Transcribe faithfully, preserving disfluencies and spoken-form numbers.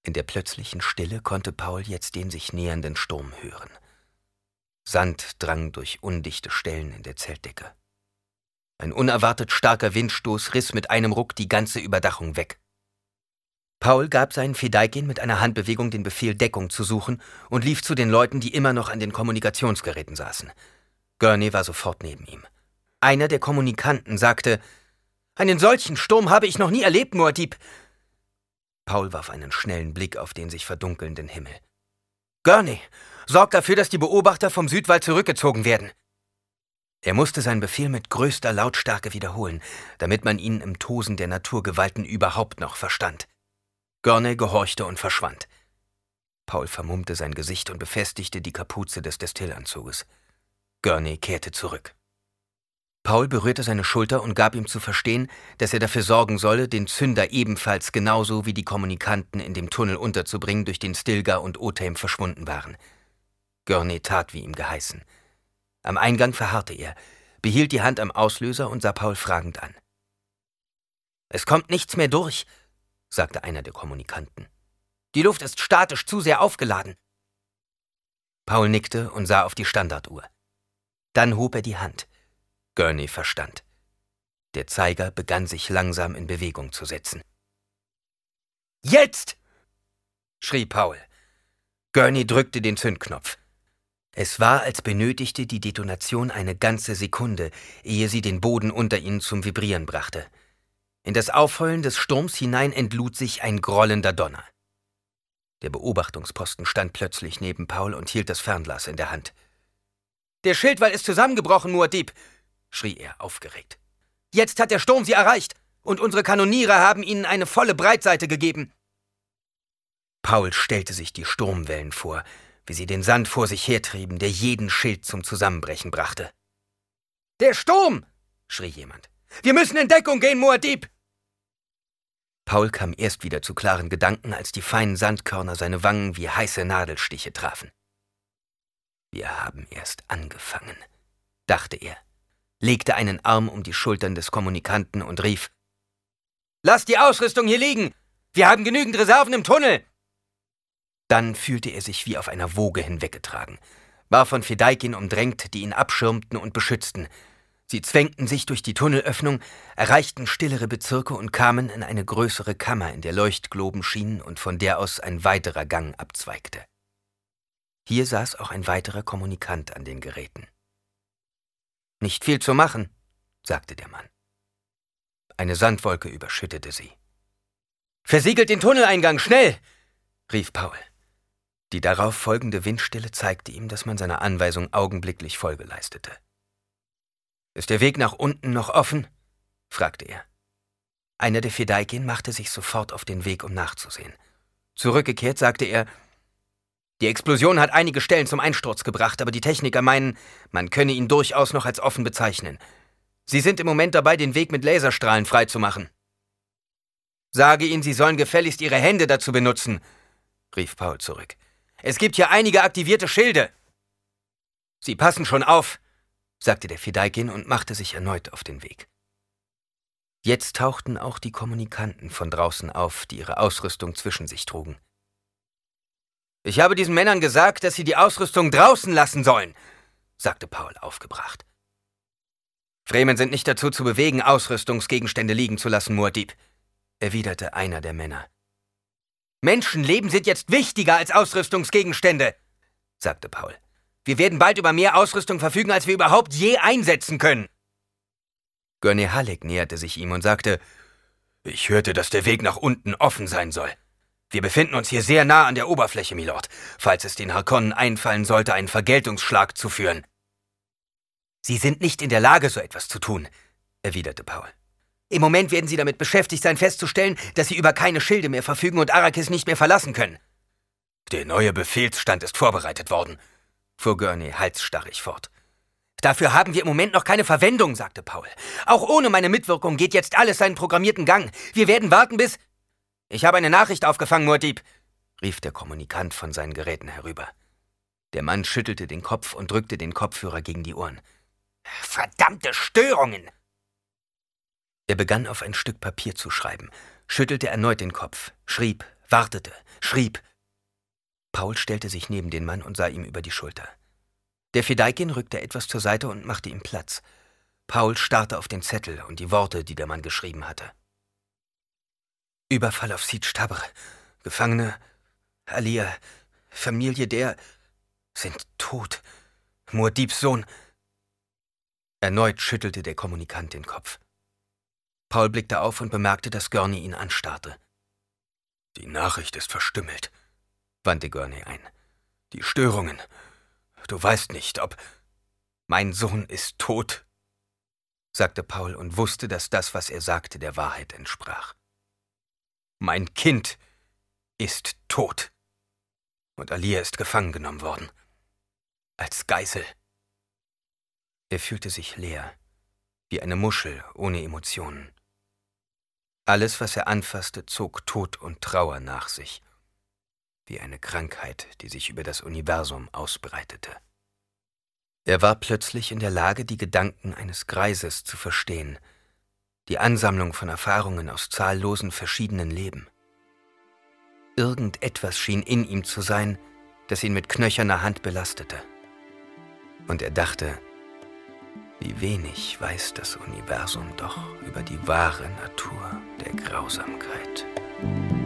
In der plötzlichen Stille konnte Paul jetzt den sich nähernden Sturm hören. Sand drang durch undichte Stellen in der Zeltdecke. Ein unerwartet starker Windstoß riss mit einem Ruck die ganze Überdachung weg. Paul gab seinen Fedaykin mit einer Handbewegung den Befehl, Deckung zu suchen, und lief zu den Leuten, die immer noch an den Kommunikationsgeräten saßen. Gurney war sofort neben ihm. Einer der Kommunikanten sagte: »Einen solchen Sturm habe ich noch nie erlebt, Muad'Dib.« Paul warf einen schnellen Blick auf den sich verdunkelnden Himmel. »Gurney, sorg dafür, dass die Beobachter vom Südwall zurückgezogen werden.« Er musste seinen Befehl mit größter Lautstärke wiederholen, damit man ihn im Tosen der Naturgewalten überhaupt noch verstand. Gurney gehorchte und verschwand. Paul vermummte sein Gesicht und befestigte die Kapuze des Destillanzuges. Gurney kehrte zurück. Paul berührte seine Schulter und gab ihm zu verstehen, dass er dafür sorgen solle, den Zünder ebenfalls genauso wie die Kommunikanten in dem Tunnel unterzubringen, durch den Stilgar und Otheym verschwunden waren. Gurney tat, wie ihm geheißen. Am Eingang verharrte er, behielt die Hand am Auslöser und sah Paul fragend an. »Es kommt nichts mehr durch«, sagte einer der Kommunikanten. »Die Luft ist statisch zu sehr aufgeladen.« Paul nickte und sah auf die Standarduhr. Dann hob er die Hand. Gurney verstand. Der Zeiger begann sich langsam in Bewegung zu setzen. »Jetzt!« schrie Paul. Gurney drückte den Zündknopf. Es war, als benötigte die Detonation eine ganze Sekunde, ehe sie den Boden unter ihnen zum Vibrieren brachte. In das Aufheulen des Sturms hinein entlud sich ein grollender Donner. Der Beobachtungsposten stand plötzlich neben Paul und hielt das Fernglas in der Hand. »Der Schildwall ist zusammengebrochen, Muad'Dib«, schrie er aufgeregt. »Jetzt hat der Sturm sie erreicht, und unsere Kanoniere haben ihnen eine volle Breitseite gegeben.« Paul stellte sich die Sturmwellen vor, wie sie den Sand vor sich hertrieben, der jeden Schild zum Zusammenbrechen brachte. »Der Sturm!« schrie jemand. »Wir müssen in Deckung gehen, Muad'Dib!« Paul kam erst wieder zu klaren Gedanken, als die feinen Sandkörner seine Wangen wie heiße Nadelstiche trafen. »Wir haben erst angefangen«, dachte er, legte einen Arm um die Schultern des Kommunikanten und rief: »Lass die Ausrüstung hier liegen! Wir haben genügend Reserven im Tunnel!« Dann fühlte er sich wie auf einer Woge hinweggetragen, war von Fedaykin umdrängt, die ihn abschirmten und beschützten. Sie zwängten sich durch die Tunnelöffnung, erreichten stillere Bezirke und kamen in eine größere Kammer, in der Leuchtgloben schienen und von der aus ein weiterer Gang abzweigte. Hier saß auch ein weiterer Kommunikant an den Geräten. »Nicht viel zu machen«, sagte der Mann. Eine Sandwolke überschüttete sie. »Versiegelt den Tunneleingang, schnell!« rief Paul. Die darauf folgende Windstille zeigte ihm, dass man seiner Anweisung augenblicklich Folge leistete. »Ist der Weg nach unten noch offen?« fragte er. Einer der Fedaykin machte sich sofort auf den Weg, um nachzusehen. Zurückgekehrt sagte er: »Die Explosion hat einige Stellen zum Einsturz gebracht, aber die Techniker meinen, man könne ihn durchaus noch als offen bezeichnen. Sie sind im Moment dabei, den Weg mit Laserstrahlen freizumachen.« »Sage ihnen, sie sollen gefälligst ihre Hände dazu benutzen«, rief Paul zurück. »Es gibt hier einige aktivierte Schilde.« »Sie passen schon auf«, sagte der Fedaykin und machte sich erneut auf den Weg. Jetzt tauchten auch die Kommunikanten von draußen auf, die ihre Ausrüstung zwischen sich trugen. »Ich habe diesen Männern gesagt, dass sie die Ausrüstung draußen lassen sollen«, sagte Paul aufgebracht. »Fremen sind nicht dazu zu bewegen, Ausrüstungsgegenstände liegen zu lassen, Muad'Dib«, erwiderte einer der Männer. »Menschenleben sind jetzt wichtiger als Ausrüstungsgegenstände«, sagte Paul. »Wir werden bald über mehr Ausrüstung verfügen, als wir überhaupt je einsetzen können.« Gurney Halleck näherte sich ihm und sagte: »Ich hörte, dass der Weg nach unten offen sein soll. Wir befinden uns hier sehr nah an der Oberfläche, Milord, falls es den Harkonnen einfallen sollte, einen Vergeltungsschlag zu führen.« »Sie sind nicht in der Lage, so etwas zu tun«, erwiderte Paul. »Im Moment werden sie damit beschäftigt sein, festzustellen, dass sie über keine Schilde mehr verfügen und Arrakis nicht mehr verlassen können.« »Der neue Befehlsstand ist vorbereitet worden«, fuhr Gurney halsstarrig fort. »Dafür haben wir im Moment noch keine Verwendung«, sagte Paul. »Auch ohne meine Mitwirkung geht jetzt alles seinen programmierten Gang. Wir werden warten bis...« »Ich habe eine Nachricht aufgefangen, Muad'Dib«, rief der Kommunikant von seinen Geräten herüber. Der Mann schüttelte den Kopf und drückte den Kopfhörer gegen die Ohren. »Verdammte Störungen!« Er begann auf ein Stück Papier zu schreiben, schüttelte erneut den Kopf, schrieb, wartete, schrieb. Paul stellte sich neben den Mann und sah ihm über die Schulter. Der Fedaykin rückte etwas zur Seite und machte ihm Platz. Paul starrte auf den Zettel und die Worte, die der Mann geschrieben hatte. Überfall auf Sid Stabr. Gefangene, Alia, Familie der sind tot. Muad'Dibs Sohn. Erneut schüttelte der Kommunikant den Kopf. Paul blickte auf und bemerkte, dass Gurney ihn anstarrte. »Die Nachricht ist verstümmelt«, wandte Gurney ein. »Die Störungen. Du weißt nicht, ob...« »Mein Sohn ist tot«, sagte Paul und wusste, dass das, was er sagte, der Wahrheit entsprach. »Mein Kind ist tot. Und Alia ist gefangen genommen worden. Als Geisel.« Er fühlte sich leer, wie eine Muschel ohne Emotionen. Alles, was er anfasste, zog Tod und Trauer nach sich, wie eine Krankheit, die sich über das Universum ausbreitete. Er war plötzlich in der Lage, die Gedanken eines Greises zu verstehen, die Ansammlung von Erfahrungen aus zahllosen verschiedenen Leben. Irgendetwas schien in ihm zu sein, das ihn mit knöcherner Hand belastete. Und er dachte, wie wenig weiß das Universum doch über die wahre Natur der Grausamkeit.